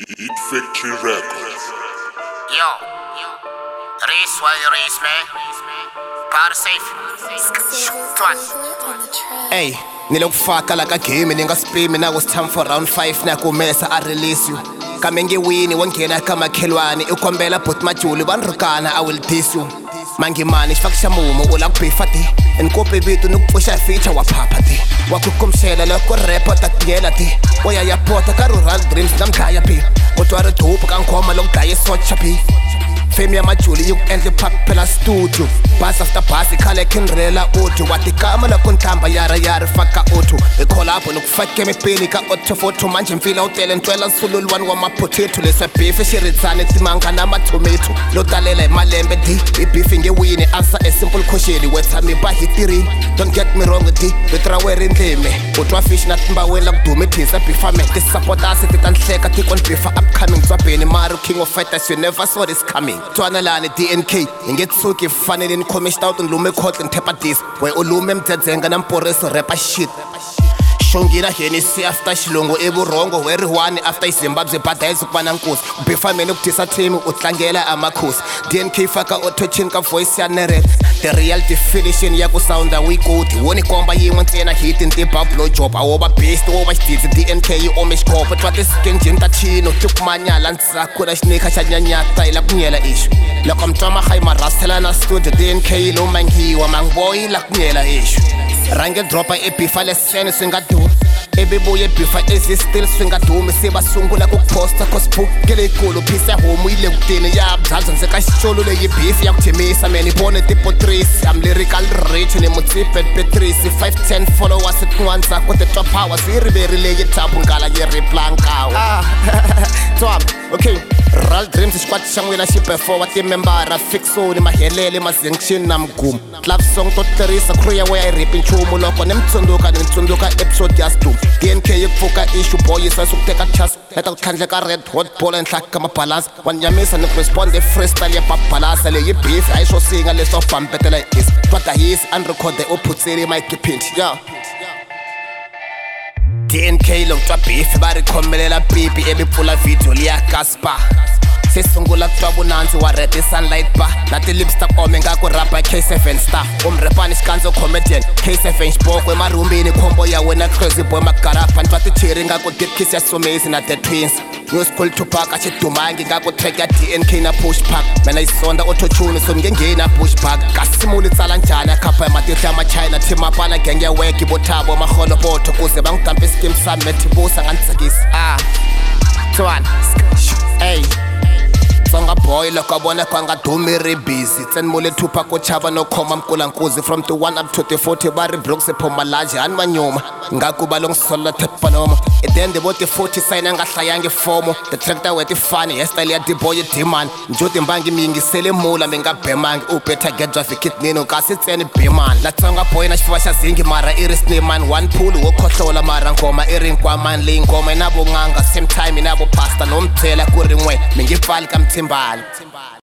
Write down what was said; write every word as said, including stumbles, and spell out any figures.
Hit Factory Records. Yo, race while race, man. Power safe. Twat. Hey, nilokufaka like a game ningaspimi now it's time for round five nakumesa I release you. Kame ngiwini wangena kama khelwane ukombela but majuli banrukana I will diss you. Mangimani fakisha mumo ula kubhifati enkope bitu nukupusha feature waphapati wakukumshela lokho rapper takungela ti oya yapota ka rural dreams namkhaya phi kodwa re dope kankhoma lokudaya socha phi fame yamajuli yokuendle pop phela studio bus after bus ikhale kinrela audio watikama la kontamba yara yara faka auto ecollab nokufake emepeni ka auto photo manje mfila utele ntwela sululwani wamapotato leswe beef shiritsane timanga nama tomato lotalela imalembe di beef ngewini answer a simple question wetha me ba hitiri don't get me wrong di betrawere ndleme utwa fish natimba wela kudume thisa bifame this support us titanhleka tikon beef upcoming twabheni maru king of fighters you never saw this coming Twanalane D N K ngetsuki fanele nikhomishta out nlume khotle nthepa this we ulume mdzedzenga namporeso rapper shit Shongira Hennessy after Shilongo eburongo where one after Zimbabwe badayiza kubana nkosi ubefamene ukudisa team utlangela amakhosi D N K faka auto-tune ka voice ya nerep the real definition ya ku sound we good woni komba yin'we ntsena hit ntipa blow job awoba best oba xidzi D N K omesh kopa twati skin jinta chino tukumanyala ntsakura xnika xa nyanyata ila kunyela issue loko mtwama khayima rastela na studio D N K lo mangiwa mangboy la kunyela issue range dropa ebifa lesene swingadu ebebuye bifa ezi still swingadumi sibasungula kuposta cosbook kele ikulu phisa home ile kudini ya bdzaza nse ka xixolo leyi beef ya kuthimisa man ibone tipotrisi I'm lyrical rich ni mutipet petrisi five ten followers tin'wana zakho the top power siriveri leyi tabu ngala yi riplankawo ah twam okay Real dreams xikwati xa n'wina xi before timembara fixoni mahelele mazinction na mgumu love song to tirhisa crew ya weya i rip nchumu loko ni mitsundzuka ni tsundzuka episode ya stum D N K yi pfuka issue boy yisa sukuteka chance heta ku tlhandleka red hot ball enhla ka mabalance wanyamisa ni respond freestyle ya babalasa leyi beef a yi swo singa leswo bambetela is twata his unrecorded ophutseli mic pinch yeah D N K lokutwa beef bari khomelela pipi ebipfula video liya Casper sesungula kutwa bunanzi wa red sunlight bar nati lips ta kome ngaku rapper K seven star umrepani xikanzo comedian K seven xibokwe marumbini khombo ya wena crazy boy magarapa ntwa tichiri ngaku deep kiss ya Somezi na the twins New school Tupac achidumangi ngaku track ya D N K na push pack mina isonda auto-tune so ngengena push pack kasimuli tsala njani akhapha matihla ama China team apana gang ya weki bothabo maholo botho kuze bangidampe scheme sami methibusa ngantsakisa ah Twan hey Songa boy loko bona kwanga dumi ri busy tsen mole Tupac ko chava no khoma mkula nkuzi from the one up to the forty bari blocks e phoma laje han manyoma ngakuba longisola tepanoma and then the bote forty sign angahlayange fomo the tractor with the funny hairstyle ya the boy demand njoti mbangi mingisele mula mengabhemangi u better get drive kit nino kasi tsene beman la tsonga boy na xifuva xa zingi mara i risne man one pool wo khohlola mara ngoma i ring kwa man leyi ngoma inabo nganga same time inabo pasta nomthela ku rin'we mingipfali ka Timbali.